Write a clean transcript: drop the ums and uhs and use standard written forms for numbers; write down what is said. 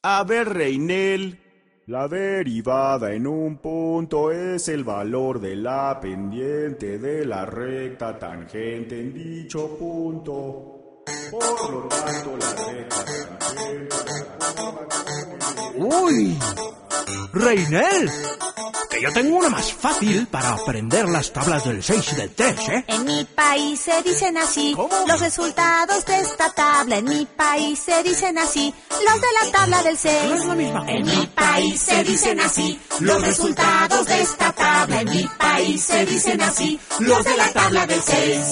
A ver, Reinel. La derivada en un punto es el valor de la pendiente de la recta tangente en dicho punto. Por lo tanto, la recta tangente... ¡Uy! ¡Reinel! Que yo tengo una más fácil para aprender las tablas del 6 y del 3, ¿eh? En mi país se dicen así. ¿Cómo? Los resultados de esta tabla. En mi país se dicen así. Los de la tabla del 6. No es la misma. En mi país se dicen así. Los resultados de esta tabla. En mi país se dicen así. Los de la tabla del 6.